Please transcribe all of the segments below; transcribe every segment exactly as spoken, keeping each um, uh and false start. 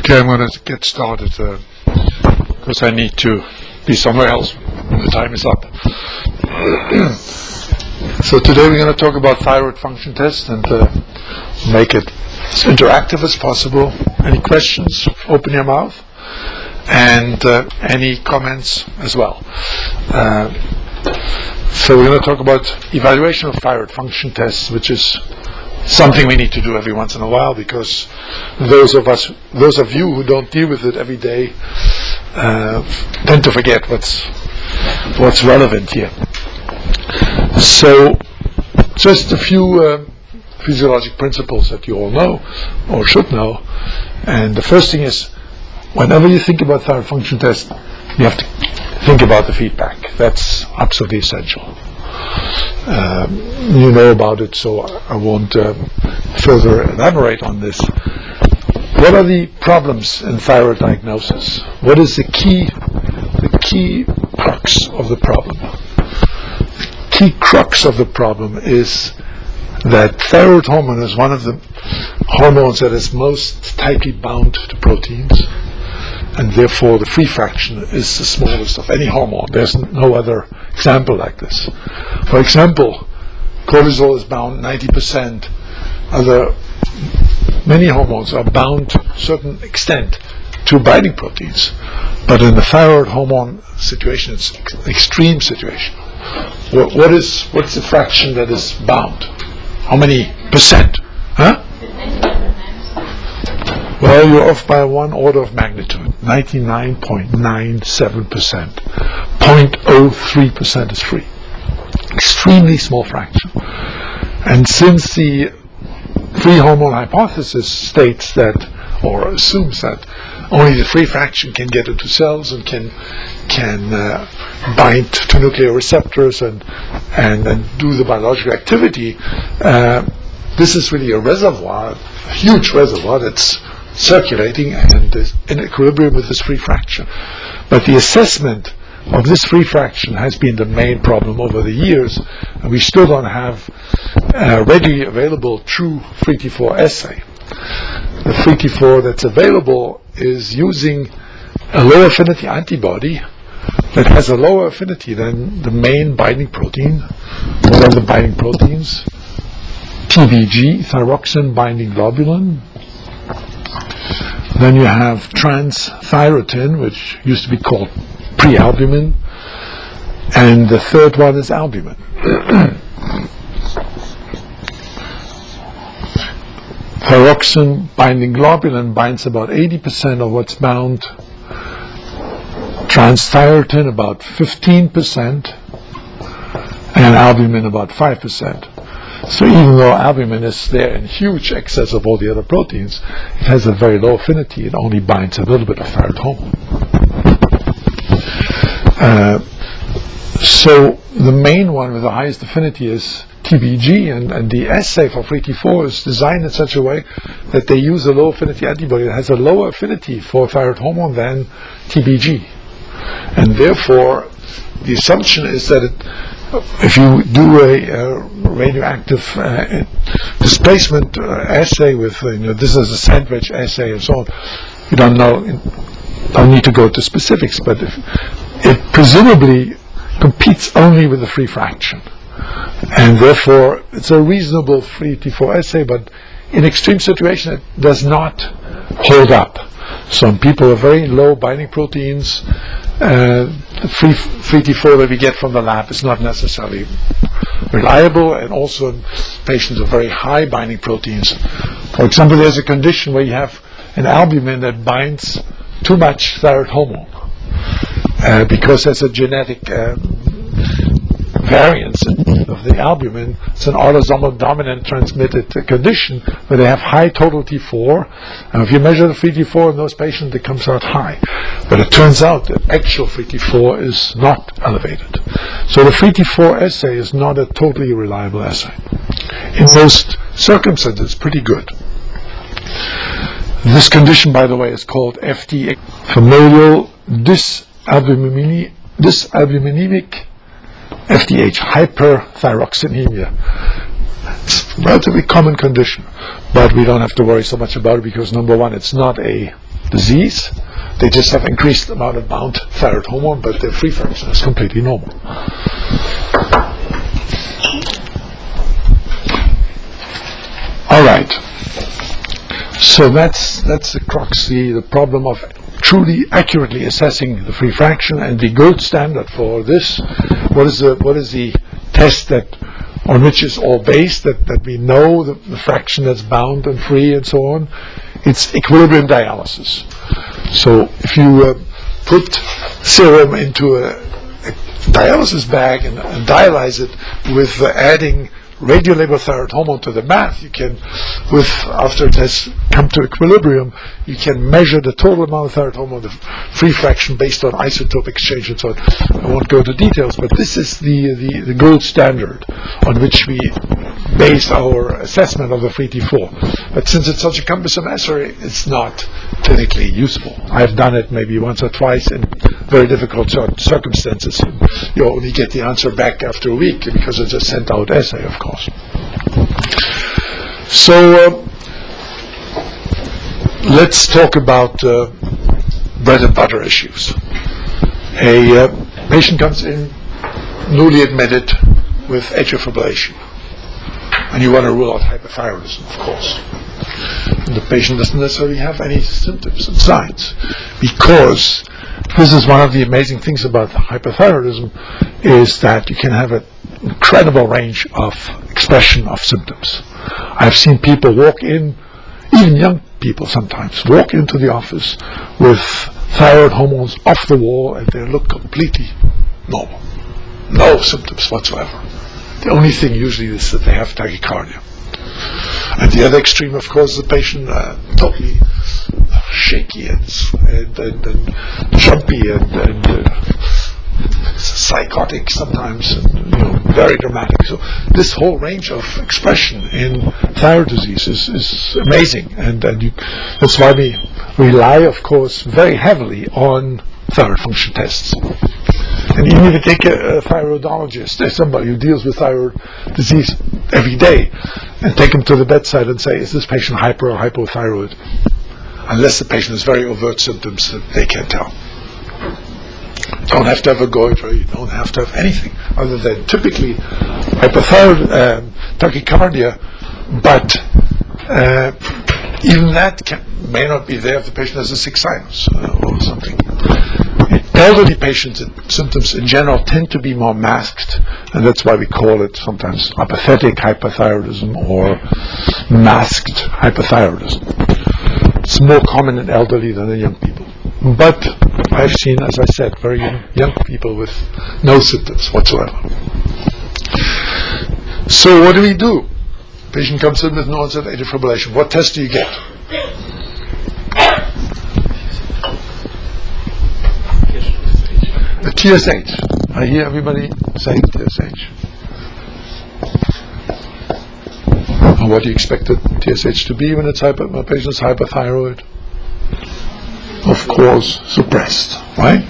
Okay, I'm going to get started uh, because I need to be somewhere else when the time is up. So today we're going to talk about thyroid function tests and uh, make it as interactive as possible. Any questions? Open your mouth. And uh, any comments as well. Uh, so we're going to talk about evaluation of thyroid function tests, which is something we need to do every once in a while, because those of us, those of you who don't deal with it every day, uh, tend to forget what's what's relevant here. So, just a few uh, physiologic principles that you all know or should know. And the first thing is, whenever you think about thyroid function test, you have to think about the feedback. That's absolutely essential. Um, you know about it, so I won't uh, further elaborate on this. What are the problems in thyroid diagnosis? What is the key, the key crux of the problem? The key crux of the problem is that thyroid hormone is one of the hormones that is most tightly bound to proteins, and therefore the free fraction is the smallest of any hormone. There's no other example like this. For example, cortisol is bound ninety percent. Other many hormones are bound to a certain extent to binding proteins, but in the thyroid hormone situation, it's an extreme situation. What, what is what's the fraction that is bound? How many percent? Huh? Well, you're off by one order of magnitude. ninety-nine point nine seven percent. zero point zero three percent is free. Extremely small fraction. And since the free hormone hypothesis states that, or assumes that, only the free fraction can get into cells and can can uh, bind to nuclear receptors and, and, and do the biological activity, uh, this is really a reservoir, a huge reservoir that's circulating and is in equilibrium with this free fraction. But the assessment of this free fraction has been the main problem over the years, and we still don't have a readily available true free T four assay. The free T four that's available is using a low affinity antibody that has a lower affinity than the main binding protein. What are the binding proteins? T B G, thyroxine binding globulin. Then you have transthyretin, which used to be called prealbumin, and the third one is albumin. Thyroxine binding globulin binds about eighty percent of what's bound, transthyretin about fifteen percent, and albumin about five percent. So even though albumin is there in huge excess of all the other proteins, it has a very low affinity. It only binds a little bit of thyroid hormone. Uh, so the main one with the highest affinity is T B G, and, and the assay for free T four is designed in such a way that they use a low affinity antibody that has a lower affinity for thyroid hormone than T B G. And therefore, the assumption is that it, if you do a, a radioactive uh, displacement uh, assay with, uh, you know, this is a sandwich assay and so on, you don't know, don't need to go to specifics, but if, it presumably competes only with the free fraction. And therefore, it's a reasonable free T four assay, but in extreme situation, it does not hold up. Some people have very low binding proteins. Uh, the free, free T four that we get from the lab is not necessarily reliable, and also in patients with very high binding proteins. For example, there's a condition where you have an albumin that binds too much thyroid hormone uh, because there's a genetic uh, variance of the albumin. It's an autosomal dominant transmitted uh, condition where they have high total T four, and if you measure the free T four in those patients, it comes out high. But it turns out that actual free T four is not elevated. So the free T four assay is not a totally reliable assay. In most circumstances, it's pretty good. This condition, by the way, is called F D A, familial dysalbuminemic, dysalbuminemic F D H, hyperthyroxanemia. It's a relatively common condition, but we don't have to worry so much about it because, number one, it's not a disease. They just have increased amount of bound thyroid hormone, but their free fraction is completely normal. All right. So that's that's the crux, the, the problem of truly accurately assessing the free fraction, and the gold standard for this. What is the what is the test that on which it's all based, that, that we know the, the fraction that's bound and free and so on? It's equilibrium dialysis. So if you uh, put serum into a, a dialysis bag and, and dialyze it with uh, adding radiolabeled thyroid hormone to the bath, you can, with after it has come to equilibrium, you can measure the total amount of thyroid hormone, the free fraction based on isotope exchange and so on. I won't go into details, but this is the, the, the gold standard on which we base our assessment of the free T four. But since it's such a cumbersome assay, it's not clinically useful. I've done it maybe once or twice in very difficult circumstances. You only get the answer back after a week because it's a sent out assay, of course. So uh, let's talk about uh, bread and butter issues. A uh, patient comes in newly admitted with atrial fibrillation, and you want to rule out hypothyroidism, of course. And the patient doesn't necessarily have any symptoms and signs, because this is one of the amazing things about hypothyroidism, is that you can have an incredible range of expression of symptoms. I've seen people walk in, even young people sometimes, walk into the office with thyroid hormones off the wall and they look completely normal. No symptoms whatsoever. The only thing usually is that they have tachycardia. And the other extreme, of course, is the patient uh, totally shaky and, and, and, and jumpy and, and uh, psychotic sometimes, and, you know, very dramatic. So this whole range of expression in thyroid disease is, is amazing, and, and you, that's why we rely, of course, very heavily on thyroid function tests. And even if you take a, a thyroidologist, there's somebody who deals with thyroid disease every day, and take him to the bedside and say, is this patient hyper or hypothyroid? Unless the patient has very overt symptoms that they can't tell. You don't have to have a goiter, you don't have to have anything other than typically hypothyroid, uh, tachycardia, but uh, even that can, may not be there if the patient has a sick sinus uh, or something. Elderly patients' symptoms in general tend to be more masked, and that's why we call it sometimes apathetic hypothyroidism or masked hypothyroidism. It's more common in elderly than in young people. But I've seen, as I said, very young, young people with no symptoms whatsoever. So what do we do? Patient comes in with no onset atrial fibrillation. What test do you get? The T S H. I hear everybody saying T S H. And what do you expect the T S H to be when it's hyper, a patient's hyperthyroid? Of course, suppressed, right?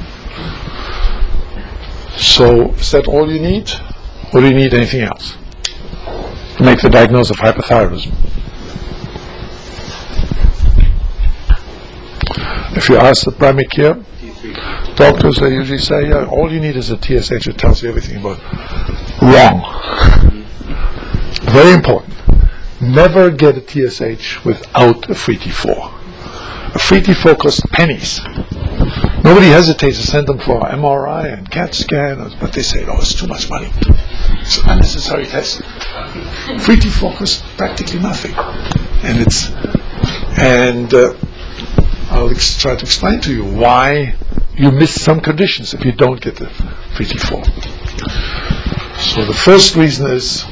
So, is that all you need? Or do you need anything else to make the diagnosis of hyperthyroidism? If you ask the primary care doctors, they usually say, yeah, all you need is a T S H that tells you everything about it. Wrong. Very important. Never get a T S H without a free T four. A free T four costs pennies. Nobody hesitates to send them for M R I and CAT scan, but they say, oh, it's too much money. It's an unnecessary test. Free T four costs practically nothing. And it's, and uh, I'll ex- try to explain to you why you miss some conditions if you don't get the free T four. So the first reason is,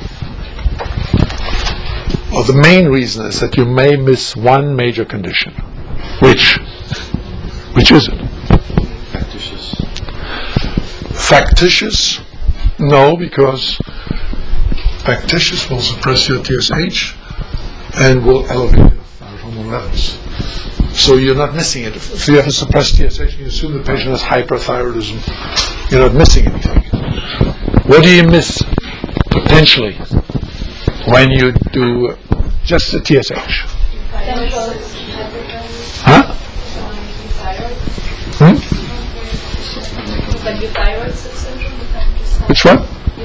or the main reason is that you may miss one major condition. Which? Which is it? Factitious. Factitious? No, because factitious will suppress your T S H and will elevate your thyroid hormone levels. So you're not missing it. If you have a suppressed T S H, you assume the patient has hyperthyroidism. You're not missing anything. What do you miss potentially when you do just the T S H? Huh? Is that euthyroid syndrome? Is that just like Which one?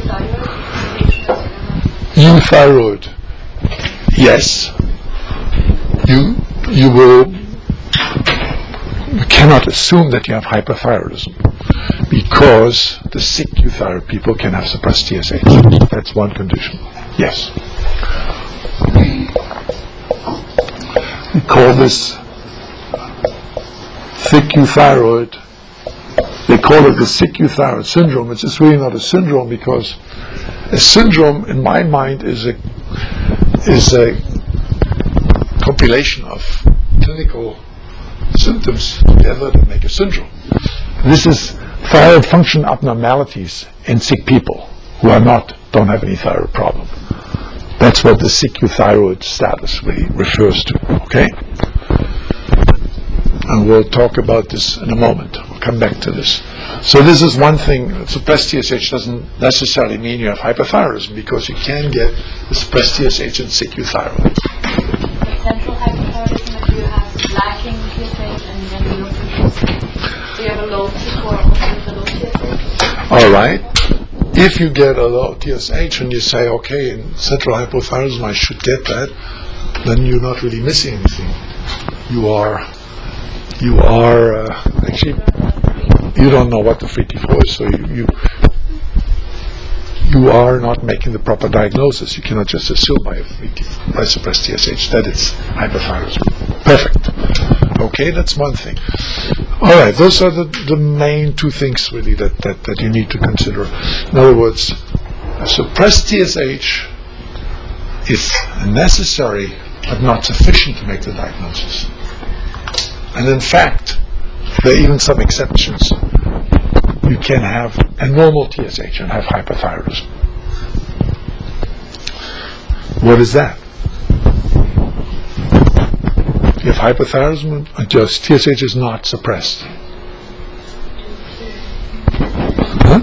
Euthyroid? Euthyroid. Yes. You you will you cannot assume that you have hyperthyroidism because the sick euthyroid people can have suppressed T S H. That's one condition. Yes. We call this thick euthyroid. They call it the sick euthyroid syndrome. It's just really not a syndrome because a syndrome, in my mind, is a is a compilation of clinical symptoms together that make a syndrome. This is thyroid function abnormalities in sick people who are not don't have any thyroid problem. That's what the sick euthyroid status really refers to. Okay, and we'll talk about this in a moment. We'll come back to this. So this is one thing. Suppressed T S H doesn't necessarily mean you have hyperthyroidism because you can get the suppressed T S H and sick euthyroid. Central hyperthyroidism, if you have lacking T S H and then low T S H. So you have a low T four also with a low T S H? All right. If you get a low T S H and you say, okay, in central hypothyroidism I should get that, then you're not really missing anything. You are, you are uh, actually, you don't know what the free T four is, so you, you you are not making the proper diagnosis. You cannot just assume by, by suppressed T S H that it's hyperthyroidism. Perfect. Okay, that's one thing. All right, those are the, the main two things really that, that, that you need to consider. In other words, a suppressed T S H is necessary but not sufficient to make the diagnosis. And in fact, there are even some exceptions. You can have a normal T S H and have hyperthyroidism. What is that? You have hyperthyroidism and just T S H is not suppressed. Huh?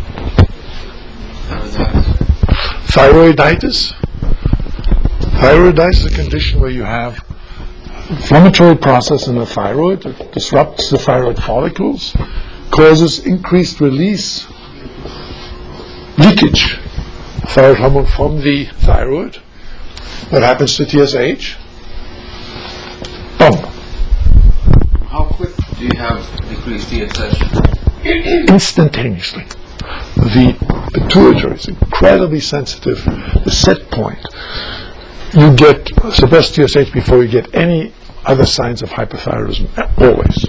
Thyroiditis? Thyroiditis is a condition where you have inflammatory process in the thyroid that disrupts the thyroid follicles, causes increased release, leakage of thyroid hormone from the thyroid. What happens to T S H? Boom. How quick do you have decreased T S H? Instantaneously. The pituitary is incredibly sensitive. The set point. You get suppressed T S H before you get any other signs of hyperthyroidism, always.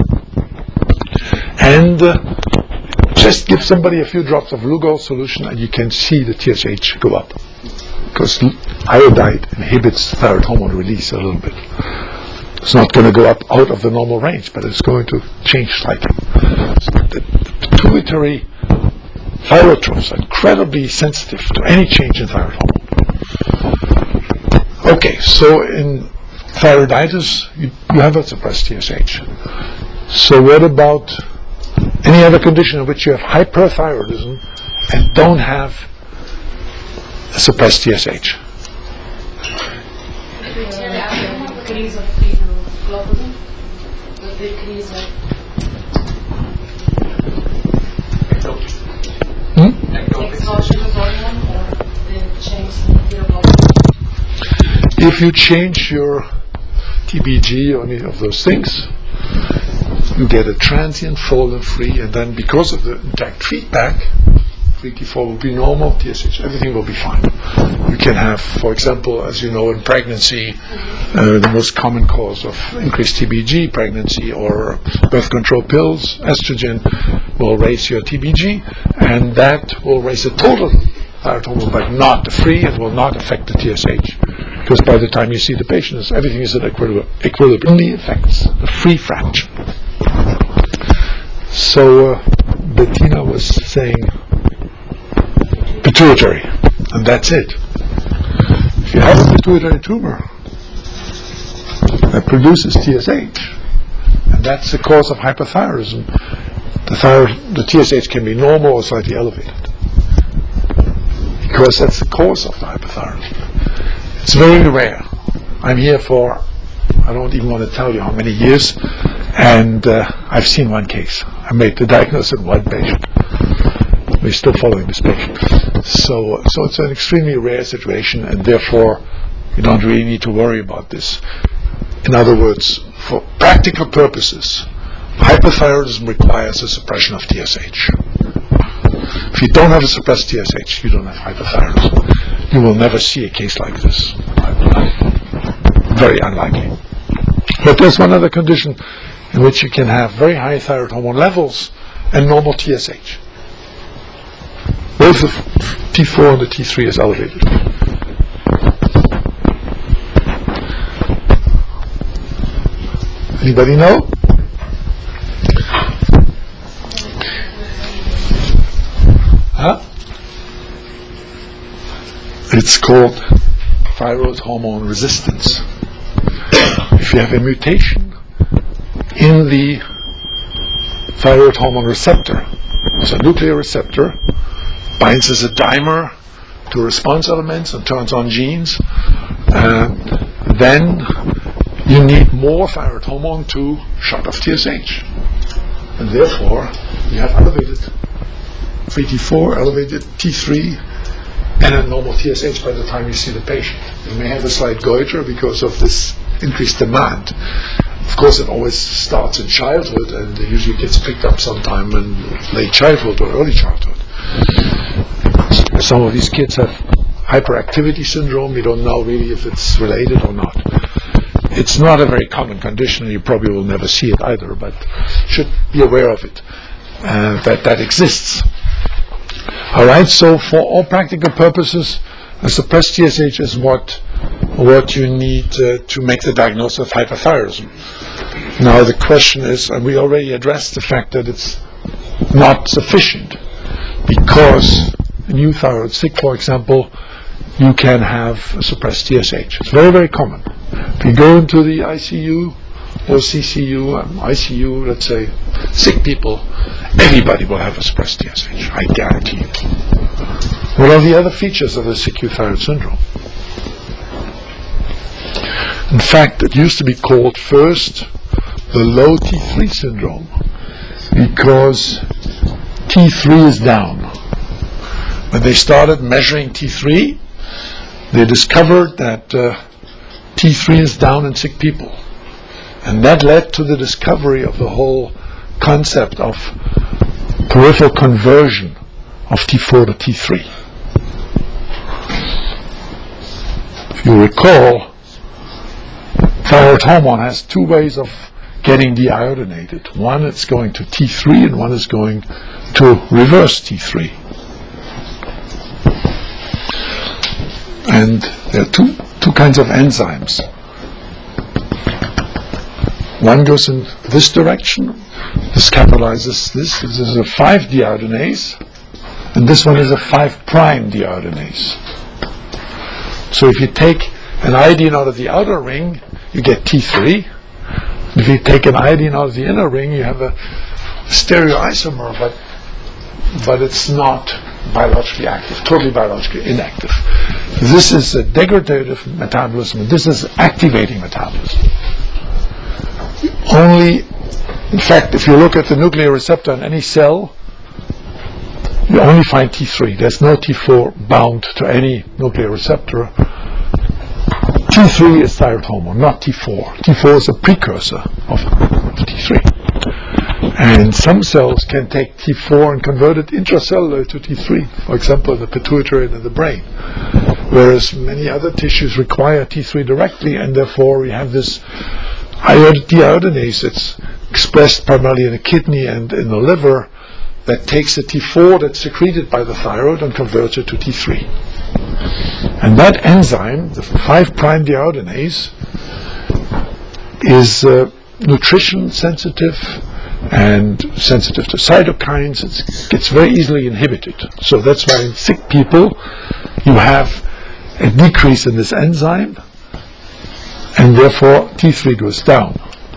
And uh, just give somebody a few drops of Lugol solution and you can see the T S H go up. Because iodide inhibits thyroid hormone release a little bit. It's not going to go up out of the normal range, but it's going to change slightly. So the, the pituitary thyrotrophs are incredibly sensitive to any change in thyroid hormone. Okay, so in thyroiditis, you, you have a suppressed T S H. So what about any other condition in which you have hyperthyroidism and don't have a suppressed T S H? Decrease of fetal globulin, the decrease of Hmm? exhaustion of hormone or the change in fetal globulin. If you change your T B G or any of those things, you get a transient fall and free, and then because of the intact feedback, free T four will be normal, T S H, everything will be fine. You can have, for example, as you know, in pregnancy, uh, the most common cause of increased T B G, pregnancy or birth control pills, estrogen will raise your T B G, and that will raise the total thyroid hormone, but not the free. It will not affect the T S H, because by the time you see the patient, everything is at equilibrium. It only affects the free fraction. So uh, Bettina was saying pituitary, and that's it. If you have a pituitary tumor that produces T S H, and that's the cause of hyperthyroidism, the, thyroid, the T S H can be normal or slightly elevated, because that's the cause of the hyperthyroidism. It's very rare. I'm here for, I don't even want to tell you how many years, And uh, I've seen one case. I made the diagnosis in one patient. We're still following this patient. So, so it's an extremely rare situation, and therefore you don't really need to worry about this. In other words, for practical purposes, hypothyroidism requires a suppression of T S H. If you don't have a suppressed T S H, you don't have hypothyroidism. You will never see a case like this. Very unlikely. But there's one other condition in which you can have very high thyroid hormone levels and normal T S H. Both the T four and the T three is elevated. Anybody know? Huh? It's called thyroid hormone resistance. If you have a mutation in the thyroid hormone receptor, it's a nuclear receptor, binds as a dimer to response elements and turns on genes, uh, then you need more thyroid hormone to shut off T S H. And therefore, you have elevated free T four, elevated T three, and a normal T S H by the time you see the patient. You may have a slight goiter because of this increased demand. Of course, it always starts in childhood, and it usually gets picked up sometime in late childhood or early childhood. Some of these kids have hyperactivity syndrome. We don't know really if it's related or not. It's not a very common condition, and you probably will never see it either, but should be aware of it, uh, that that exists. All right, so for all practical purposes, a suppressed T S H is what what you need uh, to make the diagnosis of hypothyroidism. Now the question is, and we already addressed the fact that it's not sufficient, because in euthyroid sick, for example, you can have a suppressed T S H. It's very, very common. If you go into the I C U or C C U, um, I C U, let's say, sick people, everybody will have a suppressed T S H, I guarantee you. What are the other features of the sick euthyroid syndrome? In fact, it used to be called first the low T three syndrome, because T three is down. When they started measuring T three, they discovered that uh, T three is down in sick people. And that led to the discovery of the whole concept of peripheral conversion of T four to T three. If you recall, thyroid hormone has two ways of getting deiodinated. One is going to T three, and one is going to reverse T three. And there are two, two kinds of enzymes. One goes in this direction. This capitalizes this. This is a five deiodinase, and this one is a five prime deiodinase. So if you take an iodine out of the outer ring, you get T three. If you take an iodine out of the inner ring, you have a stereoisomer, but but it's not biologically active, totally biologically inactive. This is a degradative metabolism, and this is activating metabolism. Only, in fact, if you look at the nuclear receptor in any cell, you only find T three. There's no T four bound to any nuclear receptor. T three is thyroid hormone, not T four. T four is a precursor of, of T three. And some cells can take T four and convert it intracellular to T three, for example, the pituitary and in the brain. Whereas many other tissues require T three directly, and therefore we have this deiodinase that's expressed primarily in the kidney and in the liver that takes the T four that's secreted by the thyroid and converts it to T three. And that enzyme, the five prime deiodinase, is uh, nutrition sensitive and sensitive to cytokines. It's, it's very easily inhibited. So that's why in sick people you have a decrease in this enzyme, and therefore T three goes down.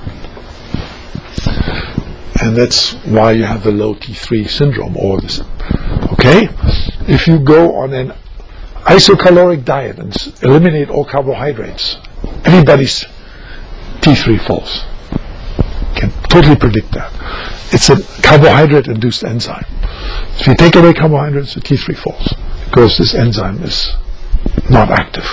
And that's why you have the low T three syndrome. Or this. Okay? If you go on an isocaloric diet and s- eliminate all carbohydrates, everybody's T three falls. Can totally predict that. It's a carbohydrate-induced enzyme. If you take away carbohydrates, the T three falls because this enzyme is not active.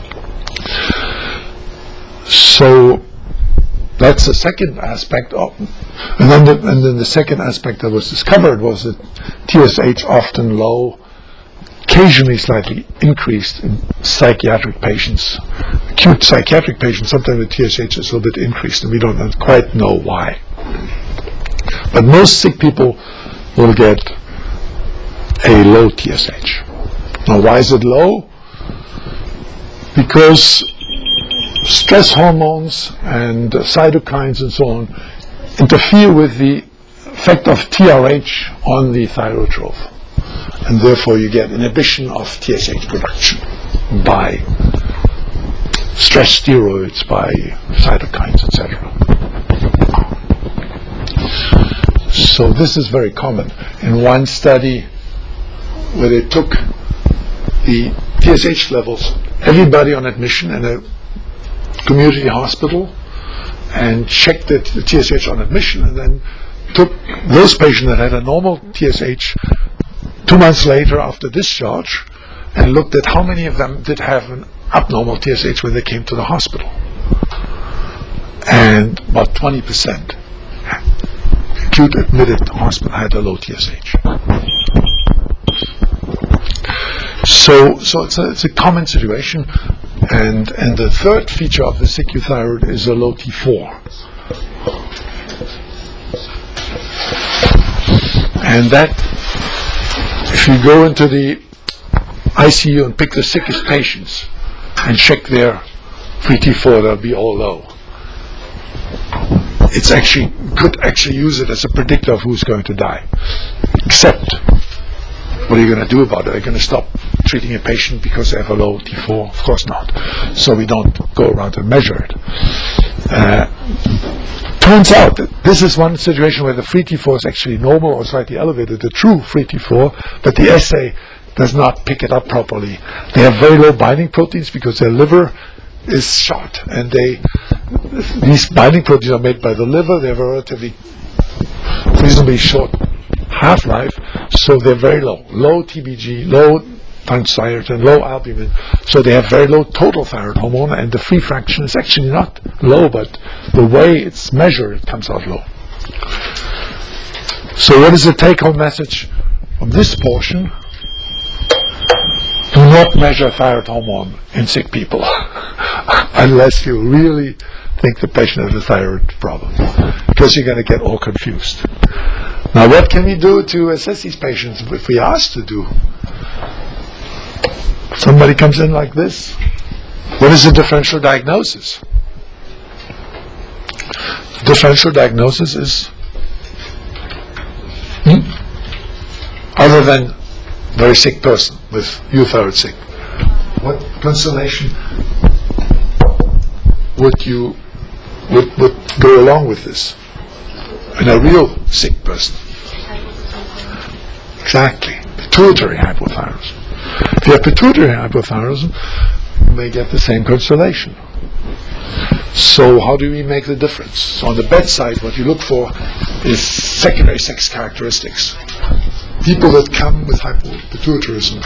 So that's the second aspect of, and then the, and then the second aspect that was discovered was that T S H often low, occasionally slightly increased in psychiatric patients, acute psychiatric patients. Sometimes the T S H is a little bit increased, and we don't quite know why. But most sick people will get a low T S H. Now, why is it low? Because stress hormones and uh, cytokines and so on interfere with the effect of T R H on the thyrotroph, and therefore you get inhibition of T S H production by stress steroids, by cytokines, et cetera. So this is very common. In one study where they took the T S H levels, everybody on admission in a community hospital, and checked the, the T S H on admission, and then took those patients that had a normal T S H two months later after discharge and looked at how many of them did have an abnormal T S H when they came to the hospital. And about twenty percent acute admitted hospital had a low T S H. So, so it's a, it's a common situation. And and the third feature of the sick euthyroid is a low T four. And that, if you go into the I C U and pick the sickest patients and check their free T four, they'll be all low. It's actually, could actually use it as a predictor of who's going to die. Except, what are you going to do about it? Are you going to stop treating a patient because they have a low T four? Of course not. So we don't go around and measure it. Uh, turns out that this is one situation where the free T four is actually normal or slightly elevated, the true free T four, but the assay does not pick it up properly. They have very low binding proteins because their liver is shot, and they these binding proteins are made by the liver. They have a relatively reasonably short half-life, so they're very low. Low T B G, low thyroid, low albumin, so they have very low total thyroid hormone, and the free fraction is actually not low, but the way it's measured, it comes out low. So what is the take-home message from this portion? Do not measure thyroid hormone in sick people unless you really think the patient has a thyroid problem, because you're going to get all confused. Now, what can we do to assess these patients if we are asked to do? Somebody comes in like this. What is the differential diagnosis? The differential diagnosis is, hmm? other than very sick person with euthyroid sick, what constellation would you would, would go along with this in a real sick person? Exactly, pituitary hypothyroidism. If you have pituitary hypothyroidism, you may get the same constellation. So how do we make the difference? So on the bedside, what you look for is secondary sex characteristics. People that come with hypopituitarism,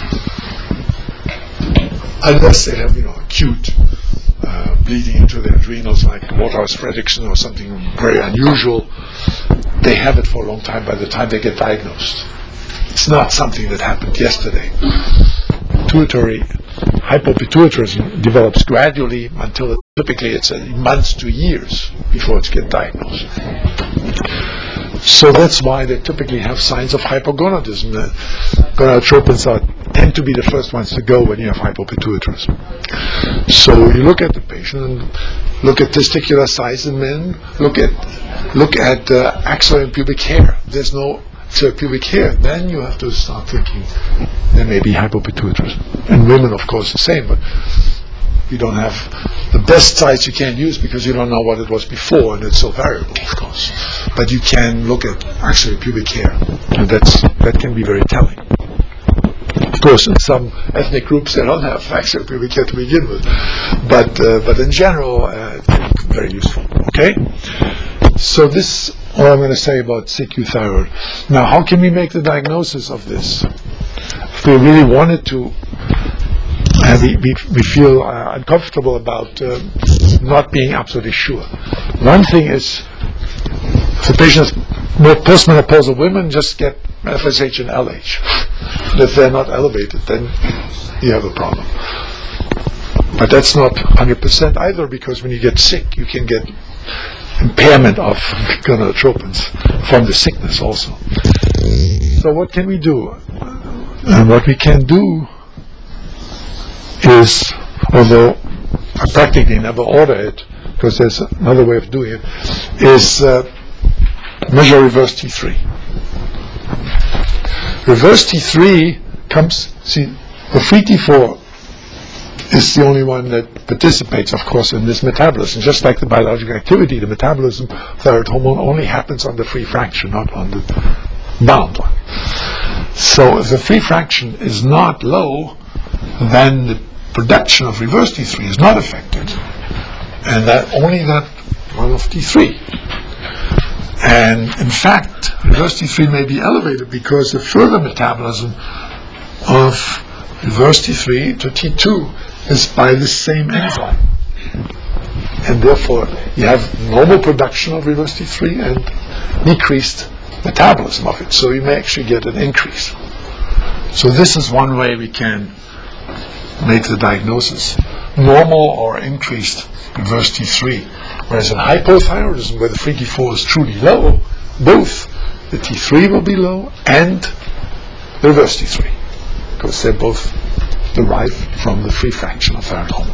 unless they have, you know, acute uh, bleeding into their adrenals, like Waterhouse-Fredrickson or something very unusual, they have it for a long time by the time they get diagnosed. It's not something that happened yesterday. Pituitary hypopituitarism develops gradually until it, typically it's uh, months to years before it gets diagnosed. So that's why they typically have signs of hypogonadism. The gonadotropins are, tend to be the first ones to go when you have hypopituitarism. So you look at the patient and look at testicular size in men, look at look at uh, axillary and pubic hair. There's no axillary pubic hair. Then you have to start thinking there may be hypopituitarism. And women, of course, the same, but you don't have the best size you can use because you don't know what it was before, and it's so variable, of course. But you can look at actually pubic hair, and that's that can be very telling. Of course, in some ethnic groups they don't have actual pubic hair to begin with, but uh, but in general, uh, it's very useful. Okay, so this all I'm going to say about C Q thyroid. Now, how can we make the diagnosis of this? If we really wanted to, uh, we, we, we feel uh, uncomfortable about uh, not being absolutely sure. One thing is, if the patient is more postmenopausal women, just get F S H and L H. And if they're not elevated, then you have a problem. But that's not one hundred percent either, because when you get sick, you can get impairment of gonadotropins from the sickness also. So what can we do? And what we can do is, although I practically never order it, because there's another way of doing it, is uh, measure reverse T three. Reverse T three comes, see, the free T four is the only one that participates, of course, in this metabolism. Just like the biological activity, the metabolism of thyroid hormone only happens on the free fraction, not on the bound one. So if the free fraction is not low, then the production of reverse T three is not affected, and that only that one of T three. And in fact, reverse T three may be elevated because the further metabolism of reverse T three to T two is by the same enzyme. And therefore, you have normal production of reverse T three and decreased metabolism of it. So you may actually get an increase. So this is one way we can make the diagnosis. Normal or increased reverse T three. Whereas in hypothyroidism, where the free T four is truly low, both the T three will be low and the reverse T three, because they're both derived from the free fraction of thyroid hormone.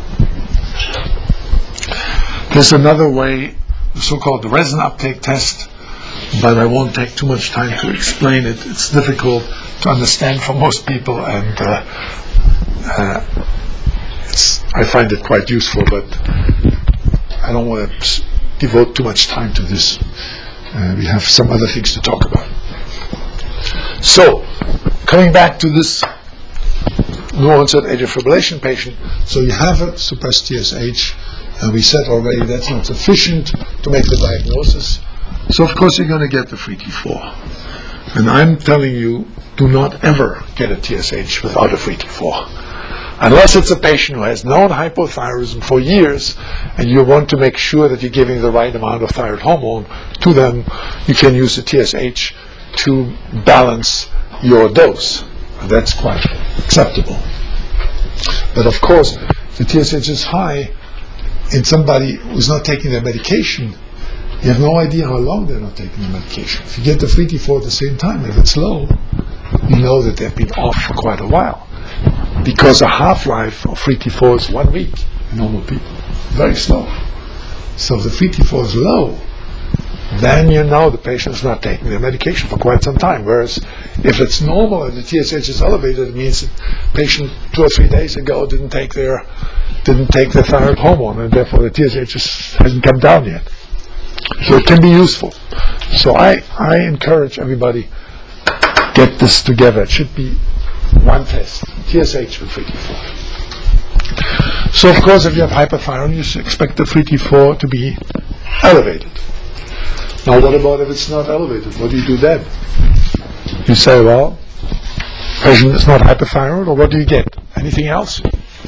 There's another way, the so-called the resin uptake test, but I won't take too much time to explain it. It's difficult to understand for most people, and uh, uh, it's, I find it quite useful, but I don't want to devote too much time to this. Uh, we have some other things to talk about. So, coming back to this new onset atrial fibrillation patient, so you have a suppressed T S H, and we said already that's not sufficient to make the diagnosis. So of course you're going to get the free T four. And I'm telling you, do not ever get a T S H without a free T four. Unless it's a patient who has known hypothyroidism for years, and you want to make sure that you're giving the right amount of thyroid hormone to them, you can use the T S H to balance your dose. That's quite acceptable. But of course, if the T S H is high in somebody who's not taking their medication, you have no idea how long they're not taking the medication. If you get the free T four at the same time, if it's low, you know that they've been off for quite a while. Because a half-life of free T four is one week in normal people. Very slow. So if the free T four is low, then you know the patient is not taking their medication for quite some time. Whereas if it's normal and the T S H is elevated, it means the patient two or three days ago didn't take their didn't take their thyroid hormone, and therefore the T S H just hasn't come down yet. So it can be useful. So I, I encourage everybody, get this together. It should be one test, T S H and free T four. So of course if you have hyperthyroid, you should expect the free T four to be elevated. Now what about if it's not elevated? What do you do then? You say, well, patient is not hyperthyroid, or what do you get? Anything else?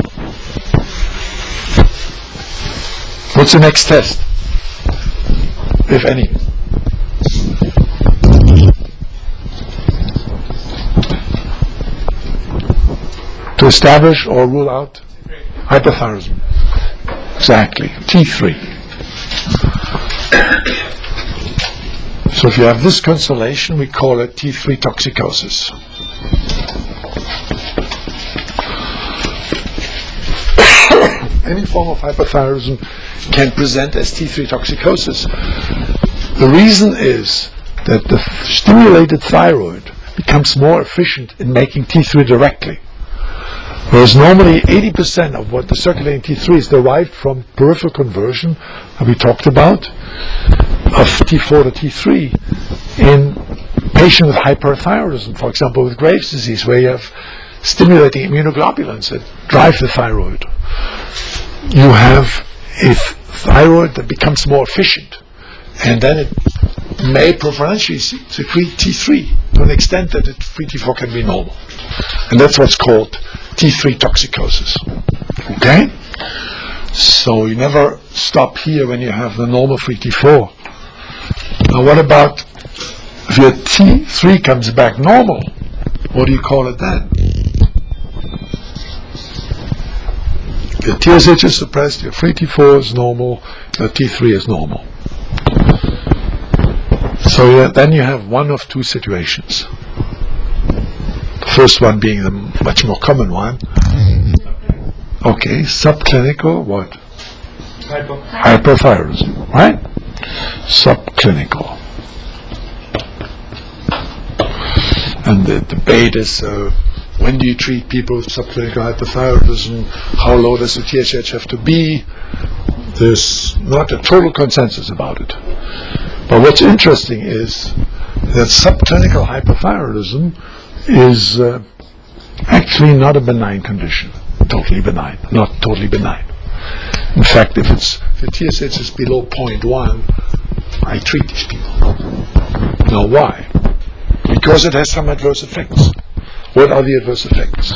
What's the next test, if any? To establish or rule out hypothyroidism. Exactly. T three. So if you have this constellation, we call it T three toxicosis. Any form of hypothyroidism can present as T three toxicosis. The reason is that the stimulated thyroid becomes more efficient in making T three directly. Whereas normally eighty percent of what the circulating T three is derived from peripheral conversion that we talked about of T four to T three in patients with hyperthyroidism, for example with Graves' disease, where you have stimulating immunoglobulins that drive the thyroid. You have a thyroid that becomes more efficient, and then it may preferentially secrete T three to an extent that it, free T four can be normal. And that's what's called T three toxicosis. Okay? So you never stop here when you have the normal free T four. Now what about if your T three comes back normal? What do you call it then? Your T S H is suppressed, your free T four is normal, your T three is normal. So yeah, then you have one of two situations. The first one being the much more common one. Okay, subclinical what? Hypo. Hypothyroidism, right? Subclinical. And the debate is uh, when do you treat people with subclinical hypothyroidism? How low does the T S H have to be? There's not a total consensus about it. But what's interesting is that subclinical hypothyroidism is uh, actually not a benign condition. Totally benign, not totally benign. In fact, if it's if the T S H is below zero point one, I treat these people. Now why? Because it has some adverse effects. What are the adverse effects?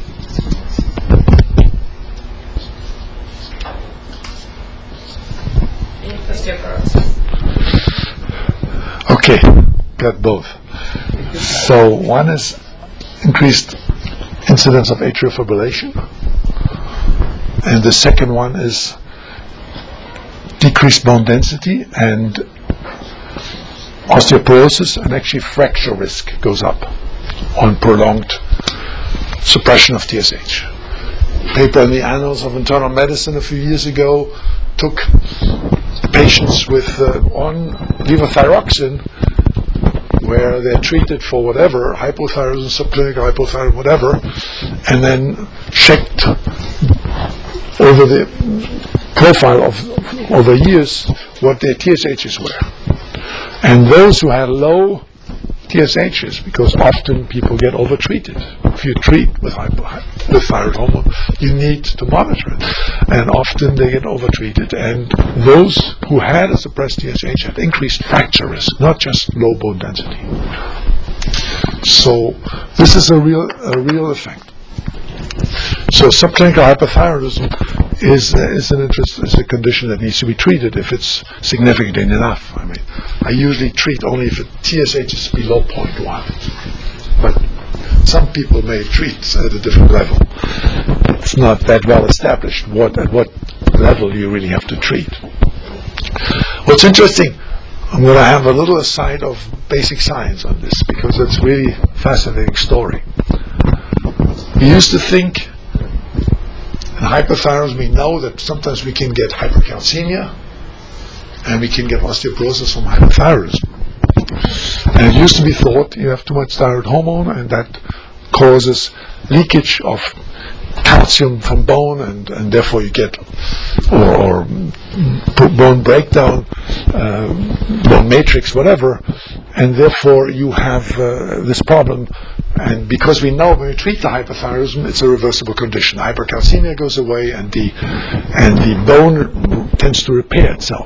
Okay, got both. So one is increased incidence of atrial fibrillation, and the second one is decreased bone density and osteoporosis, and actually fracture risk goes up on prolonged suppression of T S H. A paper in the Annals of Internal Medicine a few years ago took patients with uh, on levothyroxine, where they're treated for whatever, hypothyroidism, subclinical hypothyroidism, whatever, and then checked over the profile of over years what their T S H's were. And those who had low T S H's, because often people get overtreated. If you treat with, hypo, with thyroid hormone, you need to monitor it. And often they get overtreated. And those who had a suppressed T S H had increased fracture risk, not just low bone density. So this is a real, a real effect. So subclinical hypothyroidism is uh, is an interest is a condition that needs to be treated if it's significant enough. I mean, I usually treat only if the T S H is below zero point one, but some people may treat at a different level. It's not that well established what at what level you really have to treat. What's interesting, I'm going to have a little aside of basic science on this because it's really a fascinating story. We used to think in hypothyroidism, we know that sometimes we can get hypercalcemia and we can get osteoporosis from hypothyroidism. And it used to be thought you have too much thyroid hormone and that causes leakage of calcium from bone, and, and therefore you get or, or bone breakdown, uh, bone matrix, whatever, and therefore you have uh, this problem. And because we know when we treat the hypothyroidism, it's a reversible condition. Hypercalcemia goes away, and the and the bone tends to repair itself.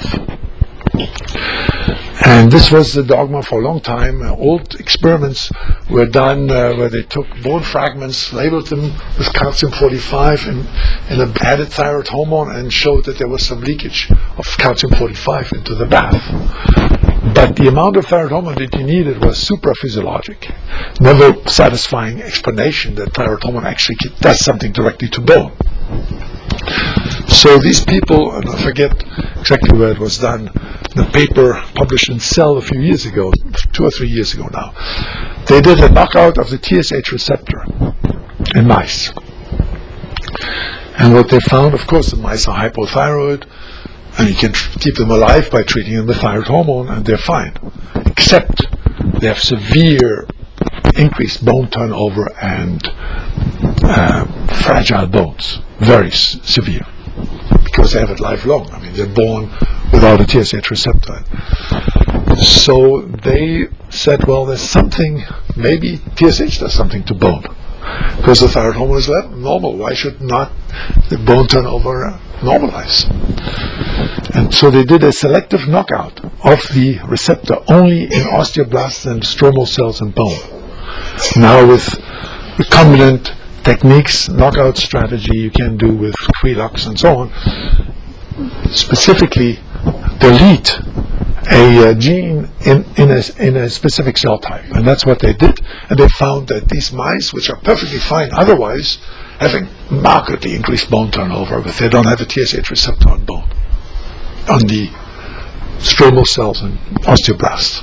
And this was the dogma for a long time. Uh, old experiments were done uh, where they took bone fragments, labeled them with calcium forty-five and, and added thyroid hormone, and showed that there was some leakage of calcium forty-five into the bath. But the amount of thyroid hormone that you needed was supraphysiologic. Never satisfying explanation that thyroid hormone actually does something directly to bone. So these people, and I forget exactly where it was done, the paper published in Cell a few years ago, two or three years ago now, they did a knockout of the T S H receptor in mice. And what they found, of course, the mice are hypothyroid, and you can tr- keep them alive by treating them with thyroid hormone, and they're fine. Except they have severe increased bone turnover and uh, fragile bones, very s- severe, because they have it lifelong. I mean, they're born without a T S H receptor. So they said, well, there's something, maybe T S H does something to bone, because the thyroid hormone is normal. Why should not the bone turnover normalize? And so they did a selective knockout of the receptor only in osteoblasts and stromal cells and bone. Now with recombinant techniques, knockout strategy you can do with Quelox and so on, specifically delete a uh, gene in, in, a, in a specific cell type. And that's what they did. And they found that these mice, which are perfectly fine otherwise, having markedly increased bone turnover, but they don't have a T S H receptor on bone, on the stromal cells and osteoblasts.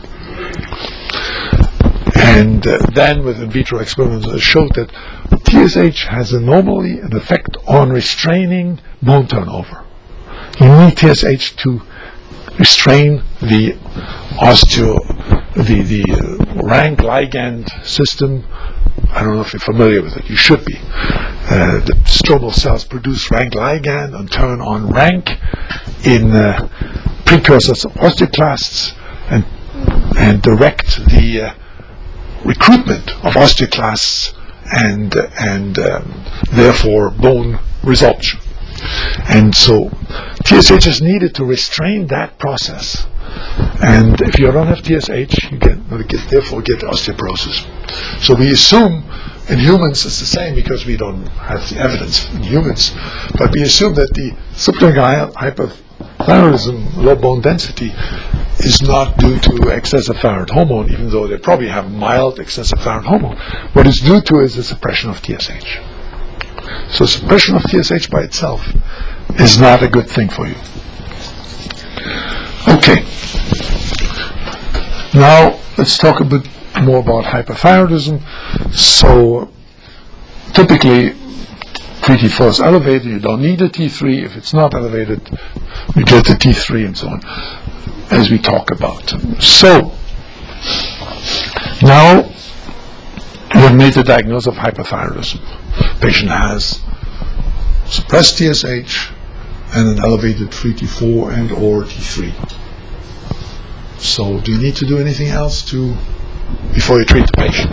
And uh, then with in vitro experiments it showed that T S H has a normally an effect on restraining bone turnover. You need T S H to restrain the osteo, the, the uh, rank ligand system. I don't know if you're familiar with it. You should be. Uh, the stromal cells produce rank ligand and turn on rank in uh, precursors of osteoclasts and and direct the uh, recruitment of osteoclasts and uh, and um, therefore bone resorption. And so T S H is needed to restrain that process. And if you don't have T S H, you get, you get therefore get osteoporosis. So we assume in humans it's the same because we don't have the evidence in humans, but we assume that the subclinical hyperthyroidism, low bone density, is not due to excessive thyroid hormone, even though they probably have mild excessive thyroid hormone. What it's due to is the suppression of T S H. So suppression of T S H by itself is not a good thing for you. Okay. Now let's talk a bit more about hyperthyroidism. So typically free T four is elevated, you don't need a T three. If it's not elevated, you get the T three and so on, as we talk about. So now we have made the diagnosis of hyperthyroidism. Patient has suppressed T S H and an elevated free T four and or T three. So do you need to do anything else to before you treat the patient?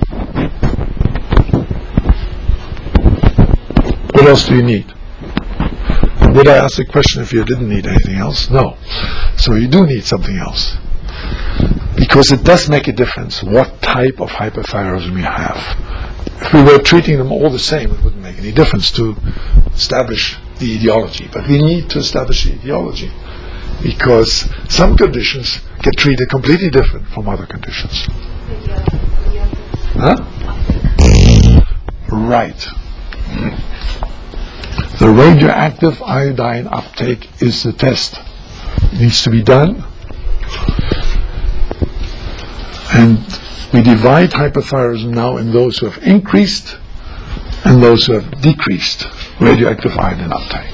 What else do you need? Would I ask the question if you didn't need anything else? No. So you do need something else. Because it does make a difference what type of hyperthyroidism you have. If we were treating them all the same, it wouldn't make any difference to establish the etiology. But we need to establish the etiology because some conditions get treated completely different from other conditions. Huh? Right. The radioactive iodine uptake is the test. It needs to be done. And we divide hyperthyroidism now in those who have increased and those who have decreased radioactive iodine uptake.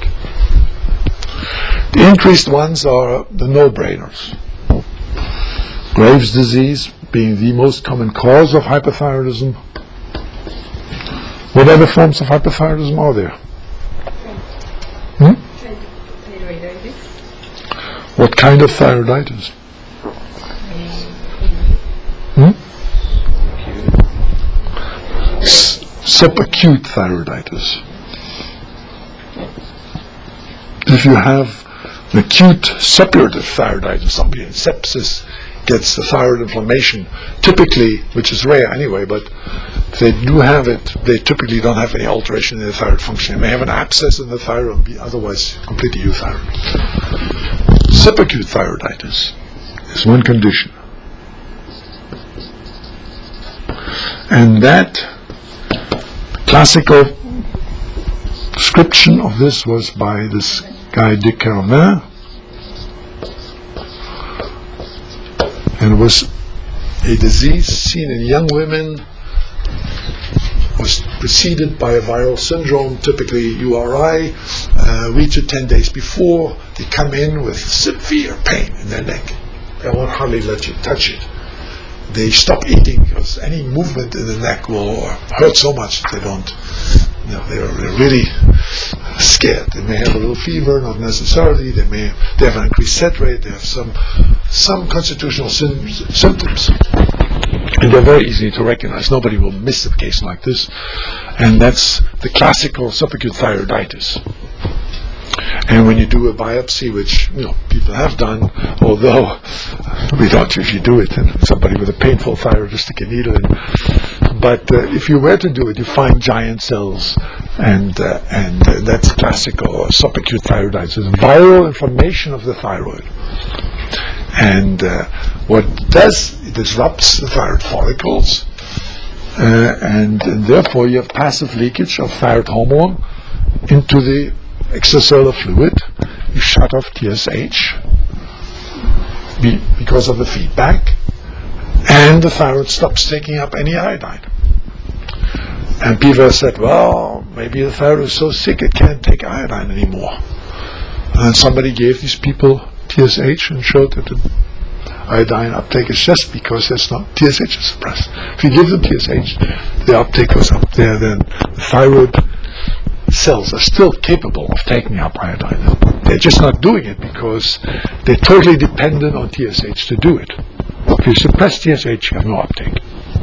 The increased ones are the no-brainers. Graves' disease being the most common cause of hyperthyroidism. What other forms of hyperthyroidism are there? Hmm? What kind of thyroiditis? Hmm? S- subacute thyroiditis. If you have an acute suppurative thyroiditis, somebody in sepsis gets the thyroid inflammation, typically, which is rare anyway, but if they do have it, they typically don't have any alteration in their thyroid function. They may have an abscess in the thyroid and be otherwise completely euthyroid. Subacute thyroiditis is one condition. And that classical description of this was by this guy Dick Caromin, and it was a disease seen in young women, was preceded by a viral syndrome, typically U R I, uh, reached ten days before. They come in with severe pain in their neck. They won't hardly let you touch it. They stop eating because any movement in the neck will hurt so much that they don't, you know, they're, they're really scared. They may have a little fever, not necessarily. They may they have an increased set rate. They have some some constitutional sim- symptoms, and they're very easy to recognize. Nobody will miss a case like this, and that's the classical subacute thyroiditis. And when you do a biopsy, which you know people have done, although we don't usually do it in somebody with a painful thyroid, just stick a needle in. But uh, if you were to do it, you find giant cells, and uh, and uh, that's classical subacute thyroiditis, it's viral inflammation of the thyroid. And uh, what it does, it disrupts the thyroid follicles, uh, and, and therefore you have passive leakage of thyroid hormone into the extracellular fluid. You shut off T S H be, because of the feedback, and the thyroid stops taking up any iodine. And people said, well, maybe the thyroid is so sick it can't take iodine anymore. And somebody gave these people T S H and showed that the iodine uptake is just because there's not T S H is suppressed. If you give them T S H, the uptake goes up there, then the thyroid cells are still capable of taking up iodine. They're just not doing it because they're totally dependent on T S H to do it. If you suppress T S H, you have no uptake.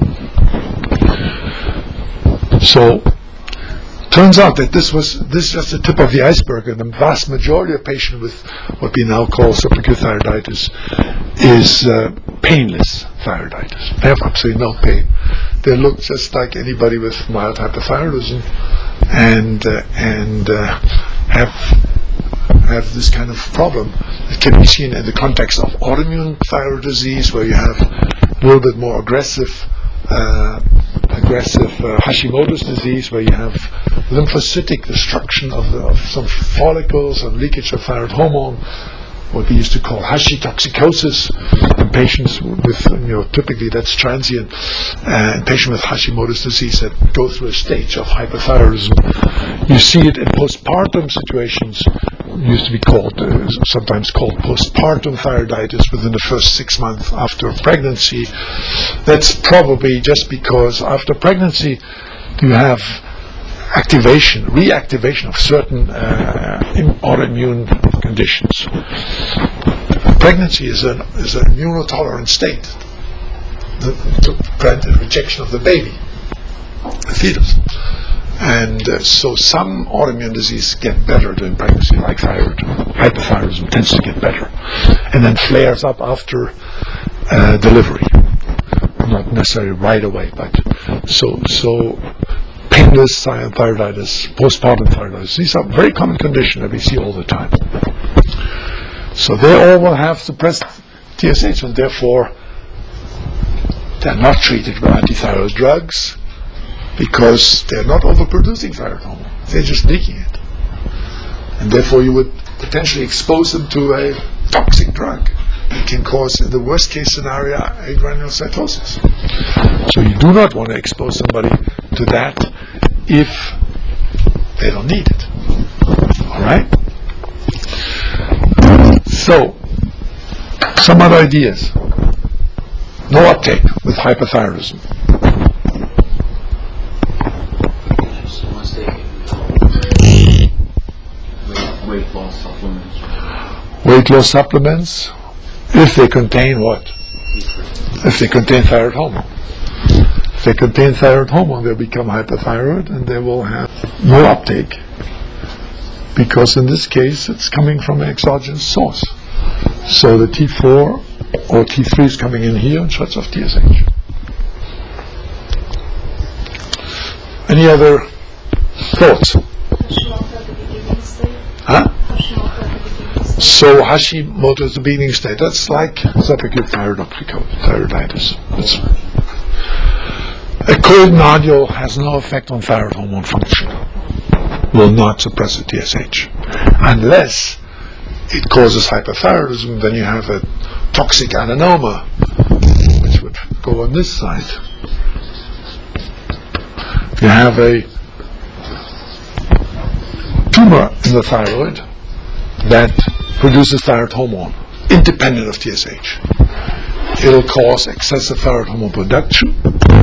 So, turns out that this was this is just the tip of the iceberg, and the vast majority of patients with what we now call subacute thyroiditis is uh, painless thyroiditis. They have absolutely no pain. They look just like anybody with mild hypothyroidism, and uh, and uh, have have this kind of problem. It can be seen in the context of autoimmune thyroid disease, where you have a little bit more aggressive. Uh, aggressive uh, Hashimoto's disease, where you have lymphocytic destruction of, the, of some follicles and leakage of thyroid hormone, what we used to call hashitoxicosis in patients with, you know, typically that's transient, uh, in patients with Hashimoto's disease that go through a stage of hypothyroidism. You see it in postpartum situations, used to be called, uh, sometimes called postpartum thyroiditis within the first six months after pregnancy. That's probably just because after pregnancy you have activation, reactivation of certain uh, autoimmune conditions. Pregnancy is an, is an immunotolerant state the, to prevent the rejection of the baby, the fetus. And uh, so some autoimmune diseases get better during pregnancy, like thyroid. Hypothyroidism tends to get better, and then flares up after uh, delivery. Not necessarily right away, but so so painless thyroiditis, postpartum thyroiditis. These are very common conditions that we see all the time. So they all will have suppressed T S H, and therefore they're not treated with antithyroid drugs, because they're not overproducing thyroid hormone. They're just leaking it. And therefore you would potentially expose them to a toxic drug. It can cause, in the worst case scenario, agranulocytosis. So you do not want to expose somebody to that if they don't need it. Alright? So, some other ideas. No uptake with hypothyroidism. Weight loss supplements. Weight loss supplements, if they contain what? If they contain thyroid hormone. If they contain thyroid hormone, they'll become hypothyroid and they will have no uptake, because in this case it's coming from an exogenous source. So the T four or T three is coming in here and shuts off T S H. Any other thoughts? Huh? So Hashimoto is the beginning state. That's like subacute thyroiditis. It's, a cold nodule has no effect on thyroid hormone function. Will not suppress the T S H. Unless it causes hypothyroidism, then you have a toxic adenoma, which would go on this side. You have a tumor in the thyroid that produces thyroid hormone independent of T S H. It'll cause excessive thyroid hormone production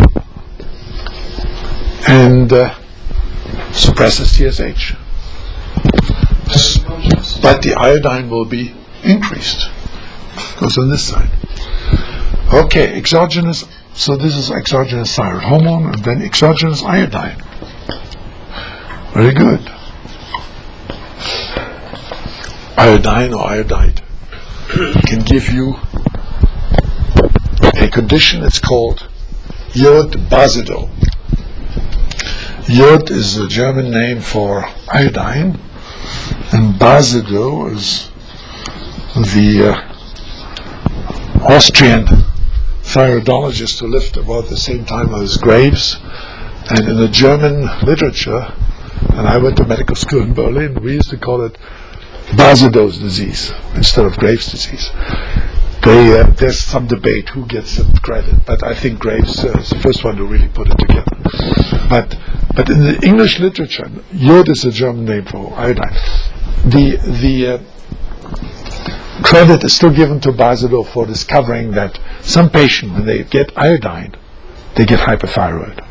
and uh, suppresses T S H. S- but the iodine will be increased. Goes on this side. Okay, exogenous. So this is exogenous thyroid hormone, and then exogenous iodine. Very good. iodine or iodide can give you a condition. It's called Jod Basedow. Jod is the German name for iodine, and Basedow is the uh, Austrian thyroidologist who lived about the same time as Graves. And in the German literature, and I went to medical school in Berlin, we used to call it Basedow's disease instead of Graves' disease. They, uh, there's some debate who gets the credit, but I think Graves uh, is the first one to really put it together. But but in the English literature, Jod is a German name for iodine. The the uh, credit is still given to Basedow for discovering that some patient, when they get iodine, they get hyperthyroid.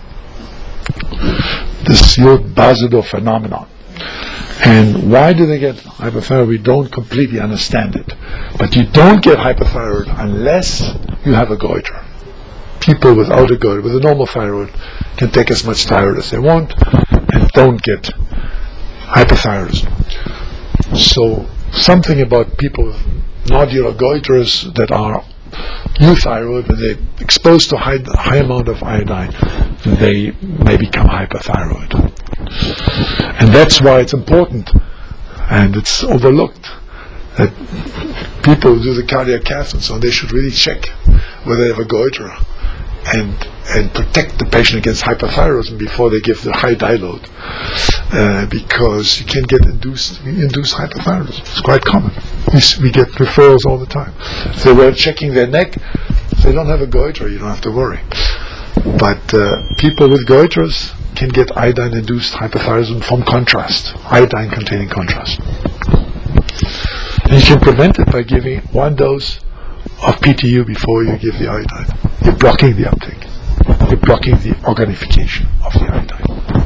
This Jod Basedow phenomenon. And why do they get hyperthyroid? We don't completely understand it. But you don't get hyperthyroid unless you have a goiter. People without a goiter, with a normal thyroid, can take as much thyroid as they want and don't get hyperthyroidism. So something about people with nodular goiters that are euthyroid, when they're exposed to high, high amount of iodine, they may become hyperthyroid. And that's why it's important, and it's overlooked, that people who do the cardiac cath and so on, they should really check whether they have a goiter and and protect the patient against hyperthyroidism before they give the high diload, uh, because you can get induced induced hyperthyroidism. It's quite common. We, we get referrals all the time. If they were checking their neck, if they don't have a goiter, you don't have to worry. But uh, people with goiters can get iodine-induced hyperthyroidism from contrast, iodine-containing contrast. And you can prevent it by giving one dose of P T U before you give the iodine. You're blocking the uptake. You're blocking the organification of the iodine.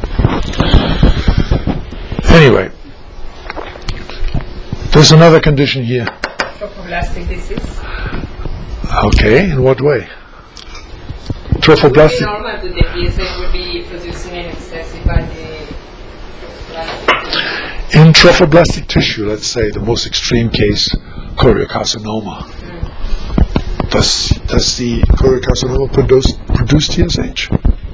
Anyway, there's another condition here. Trophoblastic disease. Okay, in what way? Trophoblastic. Normal with the P S A would be producing an excessive by the trophoblastic. In trophoblastic tissue, let's say the most extreme case, choriocarcinoma. Mm. Does does the choriocarcinoma produce produce T S H?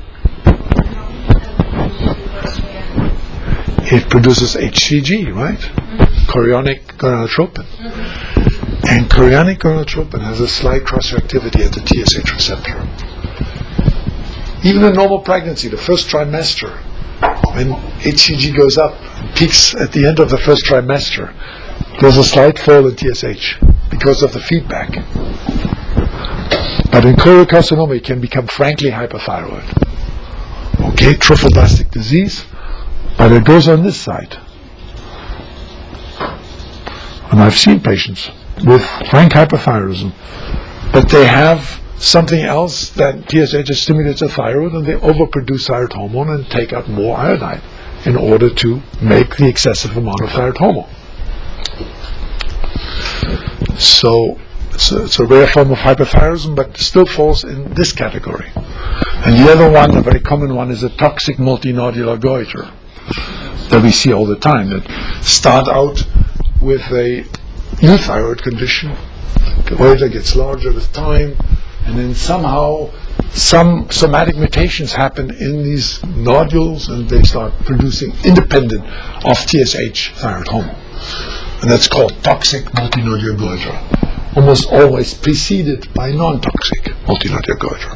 It produces H C G, right? Mm-hmm. Chorionic gonadotropin. Mm-hmm. And chorionic gonadotropin has a slight cross-reactivity at the T S H receptor. Even in normal pregnancy, the first trimester, when H C G goes up, peaks at the end of the first trimester, there's a slight fall in T S H because of the feedback. But in choriocarcinoma, it can become frankly hyperthyroid. Okay, trophoblastic disease, but it goes on this side. And I've seen patients with frank hyperthyroidism, but they have something else that T S H stimulates the thyroid, and they overproduce thyroid hormone and take up more iodine in order to make the excessive amount of thyroid hormone. So it's a, it's a rare form of hyperthyroidism, but still falls in this category. And the other one, a very common one, is a toxic multinodular goiter that we see all the time, that start out with a euthyroid condition. The goiter gets larger with time, and then somehow some somatic mutations happen in these nodules, and they start producing independent of T S H thyroid hormone. And that's called toxic multinodular goiter, almost always preceded by non-toxic multinodular goiter.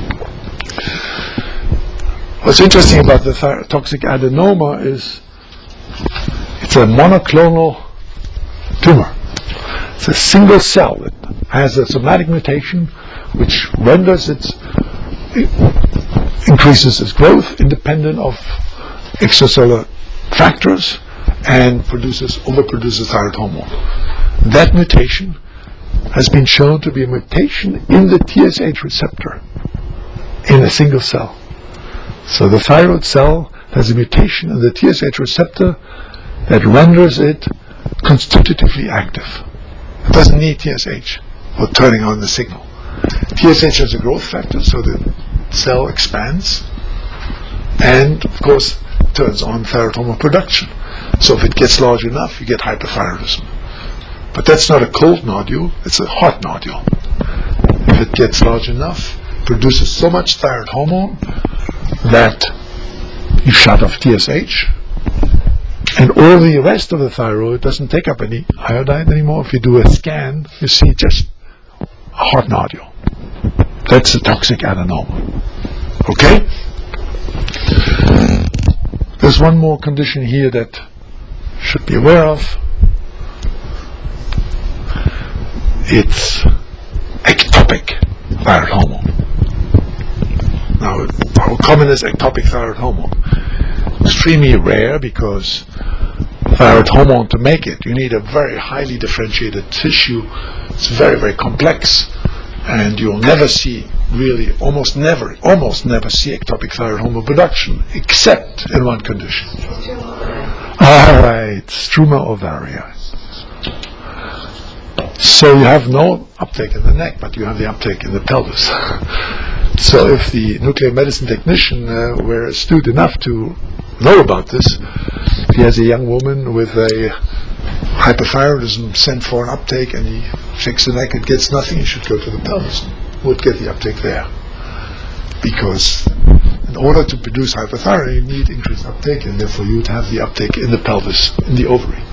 What's interesting about the thy- toxic adenoma is it's a monoclonal tumor. It's a single cell that has a somatic mutation which renders its, increases its growth independent of extracellular factors and produces, overproduces thyroid hormone. That mutation has been shown to be a mutation in the T S H receptor in a single cell. So the thyroid cell has a mutation in the T S H receptor that renders it constitutively active. It doesn't need T S H for turning on the signal. T S H has a growth factor, so the cell expands and, of course, turns on thyroid hormone production. So if it gets large enough, you get hyperthyroidism. But that's not a cold nodule, it's a hot nodule. If it gets large enough, produces so much thyroid hormone that you shut off T S H, and all the rest of the thyroid doesn't take up any iodine anymore. If you do a scan, you see just a hot nodule. That's a toxic adenoma. Okay? There's one more condition here that you should be aware of. It's ectopic thyroid hormone. Now, how common is ectopic thyroid hormone? Extremely rare, because thyroid hormone, to make it, you need a very highly differentiated tissue. It's very, very complex, and you'll never see, really, almost never, almost never see ectopic thyroid hormone production, except in one condition. All right, struma ovaria. So you have no uptake in the neck, but you have the uptake in the pelvis. So if the nuclear medicine technician uh, were astute enough to know about this, if he has a young woman with a hypothyroidism sent for an uptake and he checks the neck and gets nothing, he should go to the pelvis. Would get the uptake there. Because in order to produce hypothyroid, you need increased uptake, and therefore you would have the uptake in the pelvis, in the ovary.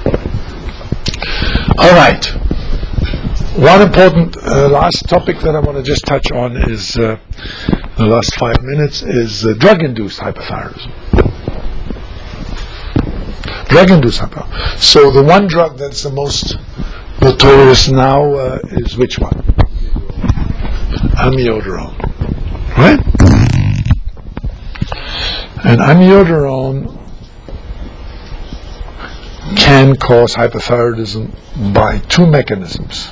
All right. One important uh, last topic that I want to just touch on is, uh, the last five minutes, is uh, drug-induced hypothyroidism. Drug-induced hypothyroidism. So the one drug that's the most notorious now uh, is which one? Amiodarone. Right? And amiodarone can cause hypothyroidism by two mechanisms.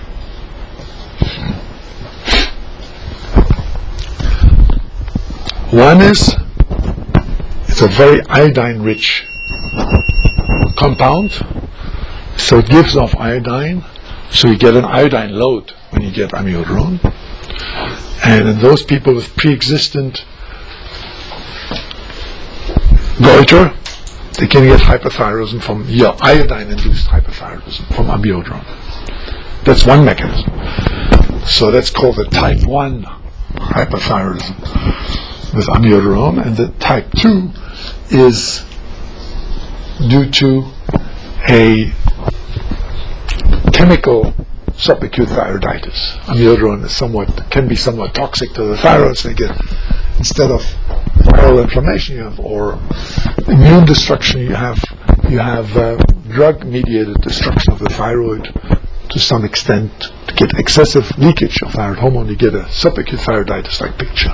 One is, it's a very iodine-rich compound, so it gives off iodine, so you get an iodine load when you get amiodarone. And in those people with pre-existent goiter, they can get hypothyroidism from yeah, iodine-induced hypothyroidism from amiodarone. That's one mechanism. So that's called the type one hypothyroidism with amiodarone, and the type two is due to a chemical subacute thyroiditis. Amiodarone is somewhat can be somewhat toxic to the thyroid, so you get, instead of viral inflammation you have, or immune destruction, you have you have uh, drug-mediated destruction of the thyroid to some extent. To get excessive leakage of thyroid hormone, you get a subacute thyroiditis-like picture.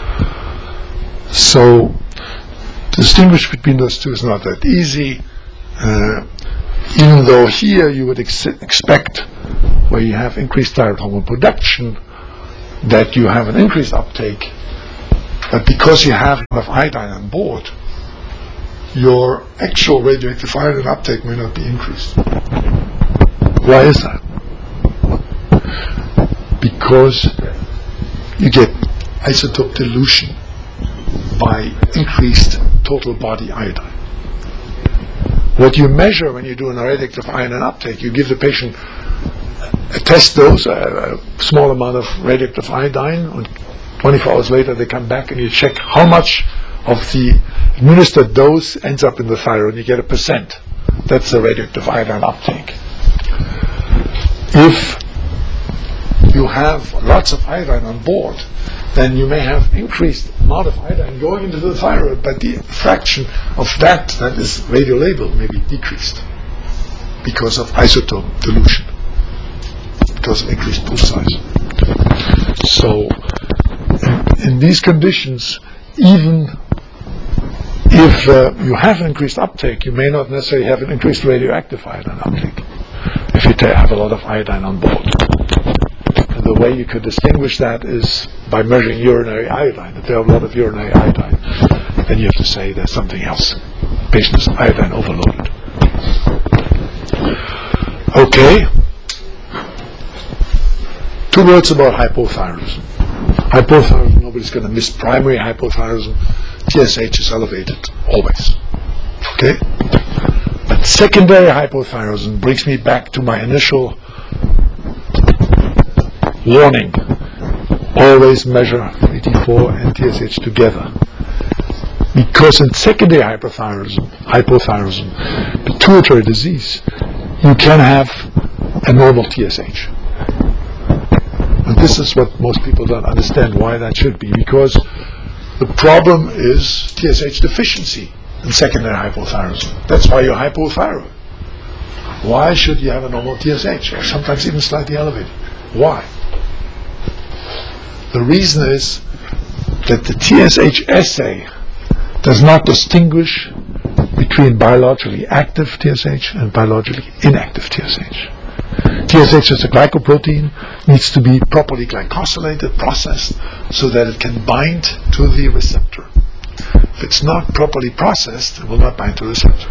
So to distinguish between those two is not that easy, uh, even though here you would ex- expect, where you have increased thyroid hormone production, that you have an increased uptake, but because you have enough iodine on board, your actual radioactive iodine uptake may not be increased. Why is that? Because you get isotope dilution by increased total body iodine. What you measure when you do an radioactive iodine uptake, you give the patient a test dose, a, a small amount of radioactive iodine, and twenty-four hours later they come back and you check how much of the administered dose ends up in the thyroid, and you get a percent. That's the radioactive iodine uptake. If you have lots of iodine on board, then you may have increased amount of iodine going into the thyroid, but the fraction of that that is radiolabeled may be decreased because of isotope dilution, because of increased pool size. So in, in these conditions, even if uh, you have an increased uptake, you may not necessarily have an increased radioactive iodine uptake if you ta- have a lot of iodine on board. And the way you could distinguish that is by measuring urinary iodine. If they have a lot of urinary iodine, then you have to say there's something else. The patient is iodine overloaded. Okay. Two words about hypothyroidism. Hypothyroidism, nobody's going to miss primary hypothyroidism. T S H is elevated, always. Okay? But secondary hypothyroidism brings me back to my initial warning. Always measure F T four and T S H together. Because in secondary hypothyroidism, hypothyroidism, pituitary disease, you can have a normal T S H. And this is what most people don't understand why that should be, because the problem is T S H deficiency in secondary hypothyroidism. That's why you're hypothyroid. Why should you have a normal T S H, or sometimes even slightly elevated? Why? The reason is that the T S H assay does not distinguish between biologically active T S H and biologically inactive T S H. T S H is a glycoprotein, needs to be properly glycosylated, processed, so that it can bind to the receptor. If it's not properly processed, it will not bind to the receptor.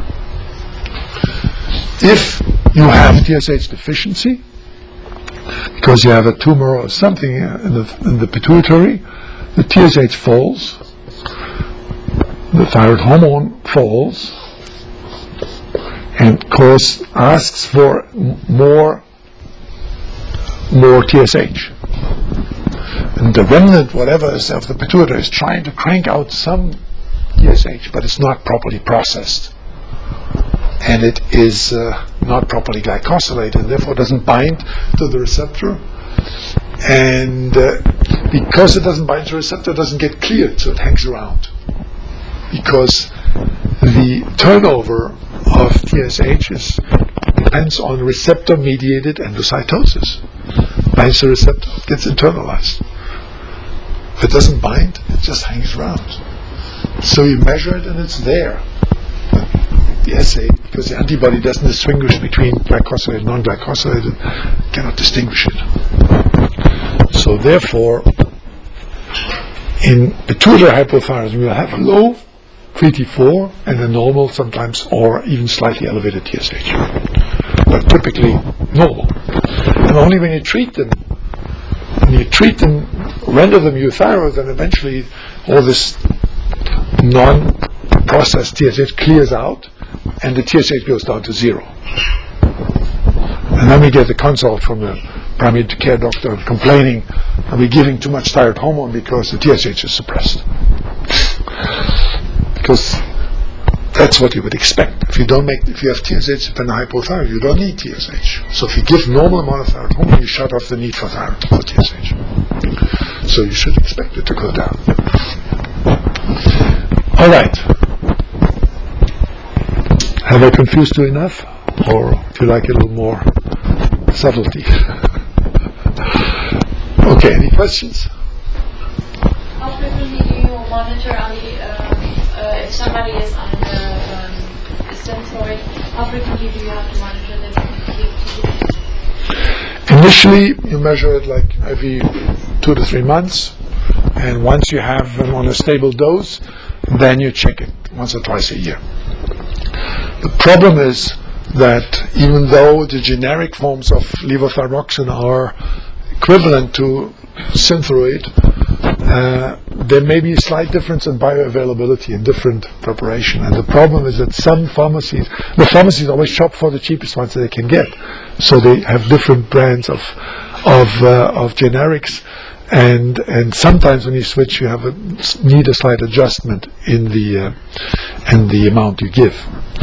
If you have T S H deficiency, because you have a tumor or something in the, in the pituitary, the T S H falls, the thyroid hormone falls, and cause asks for m- more more T S H. And the remnant, whatever is of the pituitary, is trying to crank out some T S H, but it's not properly processed. And it is uh, not properly glycosylated, and therefore doesn't bind to the receptor. And uh, because it doesn't bind to the receptor, it doesn't get cleared, so it hangs around. Because the turnover of T S H is, depends on receptor-mediated endocytosis. Binds the receptor, it gets internalized. If it doesn't bind, it just hangs around. So you measure it and it's there. But the assay, because the antibody doesn't distinguish between glycosylated and non-glycosylated, cannot distinguish it. So therefore, in pituitary hypothyroidism, you have a low F T four and a normal, sometimes, or even slightly elevated T S H. But typically normal. And only when you treat them, when you treat them, render them euthyroid, then eventually all this non-processed T S H clears out, and the T S H goes down to zero. And then we get the consult from the primary care doctor complaining, are we giving too much thyroid hormone because the T S H is suppressed? Because that's what you would expect. If you don't make, if you have T S H dependent hypothyroid, you don't need T S H. So if you give normal amount of thyroid hormone, you shut off the need for thyroid for T S H. So you should expect it to go down. All right. Have I confused you enough, or do you like a little more subtlety? Okay. Any questions? How frequently do you monitor on the, uh, uh, if somebody is on the um, Synthroid, how frequently do you have to monitor them? Initially, you measure it like every two to three months, and once you have them on a stable dose, then you check it once or twice a year. The problem is that even though the generic forms of levothyroxine are equivalent to Synthroid, uh, there may be a slight difference in bioavailability in different preparation. And the problem is that some pharmacies, the pharmacies always shop for the cheapest ones that they can get. So they have different brands of of uh, of generics, and and sometimes when you switch, you have a, need a slight adjustment in the uh, in the amount you give.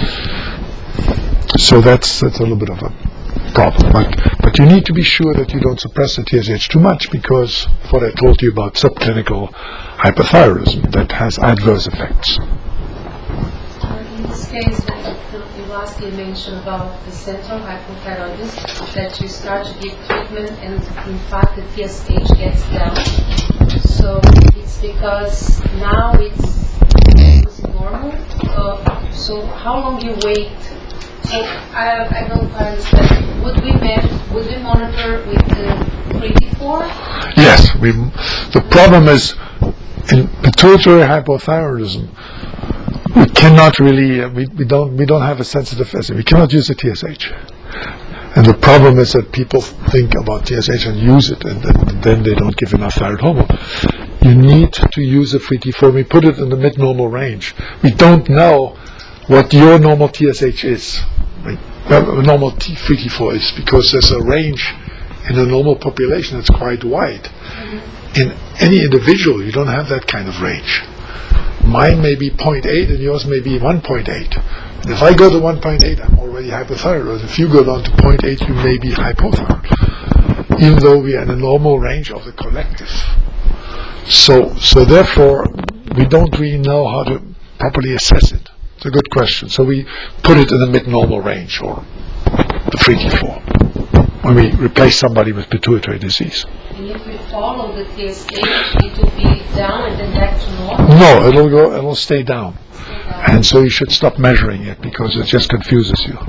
So that's that's a little bit of a problem. But but you need to be sure that you don't suppress the T S H too much, because what I told you about subclinical hypothyroidism, that has adverse effects. In this case, the last you mentioned about the central hypothyroidism, that you start to give treatment and in fact the T S H gets down. So it's because now it's, it's normal. Uh, so how long you wait? So I, I don't quite understand. Would we measure, would we monitor with the F T four? Yes, we. The problem is in pituitary hypothyroidism, we cannot really, uh, we, we don't we don't have a sensitive assay. We cannot use the T S H. And the problem is that people think about T S H and use it, and, and then they don't give enough thyroid hormone. You need to use a F T four. We put it in the mid-normal range. We don't know what your normal T S H is. uh, a normal T free T four is, because there's a range in a normal population that's quite wide. Mm-hmm. In any individual, you don't have that kind of range. Mine may be zero point eight and yours may be one point eight. And if I go to one point eight, I'm already hypothyroid. If you go down to zero point eight, you may be hypothyroid, even though we are in a normal range of the collective. So, so therefore, we don't really know how to properly assess it. It's a good question. So we put it in the mid-normal range, or the free T four, when we replace somebody with pituitary disease. And if we follow the T S H, it will be down and then back to normal? No, it'll go. It'll stay down. Stay down. And so you should stop measuring it, because it just confuses you.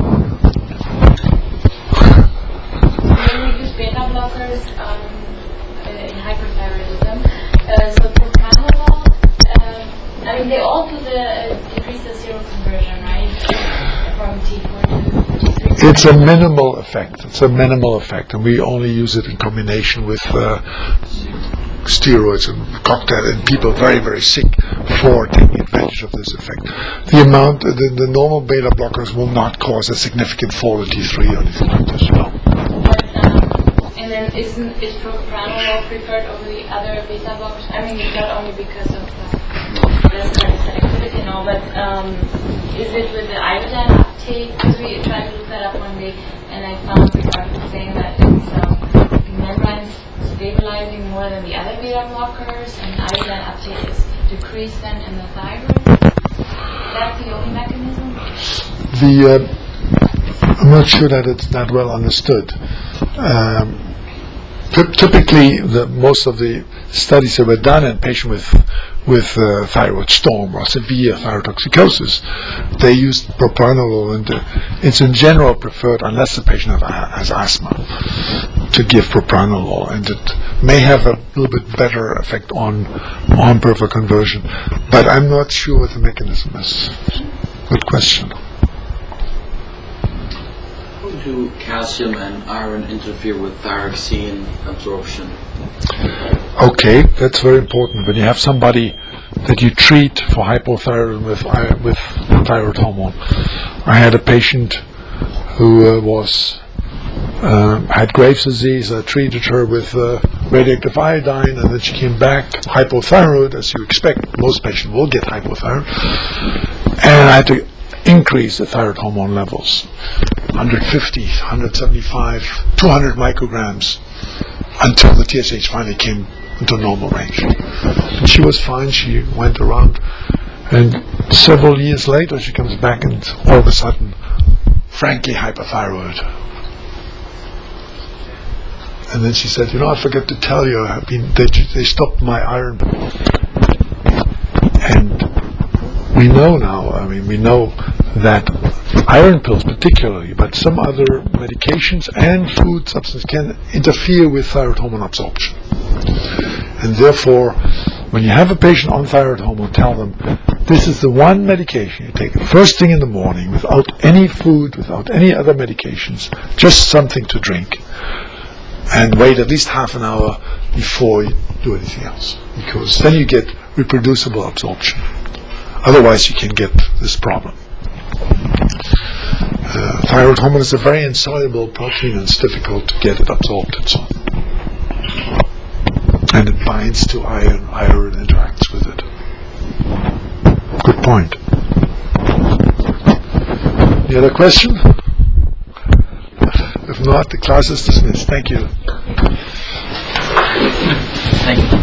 When we use beta blockers um, in hyperthyroidism, uh, so propranolol, uh, I mean, they all do the uh, decrease the serum conversion, right? From T four to T three. It's a minimal effect. It's a minimal effect, and we only use it in combination with uh, steroids and cocktail in people very, very sick for taking advantage of this effect. The amount, the, the normal beta blockers will not cause a significant fall in T three or anything like this. No. But, um, and then isn't is propranolol preferred over the other beta blockers? I mean, not only because of uh, the selectivity and all, but um, is it with the iodine uptake? Because we tried to look that up one day, and I found the article saying that it's um, membrane stabilizing more than the other beta blockers, and iodine uptake is decreased then in the thyroid. Is that the only mechanism? The uh, I'm not sure that it's that well understood. Um, t- typically, the, most of the studies that were done in patients with with uh, thyroid storm or severe thyrotoxicosis, they used propranolol, and uh, it's in general preferred, unless the patient have, has asthma, to give propranolol, and it may have a little bit better effect on on peripheral conversion, but I'm not sure what the mechanism is. Good question. How do calcium and iron interfere with thyroxine absorption? Okay, that's very important. When you have somebody that you treat for hypothyroidism with with thyroid hormone, I had a patient who uh, was uh, had Graves' disease. I treated her with uh, radioactive iodine, and then she came back hypothyroid, as you expect. Most patients will get hypothyroid, and I had to increase the thyroid hormone levels, one fifty, one seventy-five, two hundred micrograms, until the T S H finally came into normal range. And she was fine. She went around, and several years later she comes back, and all of a sudden, frankly hypothyroid. And then she said, you know, I forgot to tell you, I mean, they, they stopped my iron. And we know now, I mean, we know that iron pills particularly, but some other medications and food substances can interfere with thyroid hormone absorption. And therefore, when you have a patient on thyroid hormone, tell them, this is the one medication you take first thing in the morning, without any food, without any other medications, just something to drink. And wait at least half an hour before you do anything else, because then you get reproducible absorption. Otherwise, you can get this problem. Uh, thyroid hormone is a very insoluble protein, and it's difficult to get it absorbed and so on. And it binds to iron, iron interacts with it. Good point. Any other question? If not, the class is dismissed. Thank you. Thank you.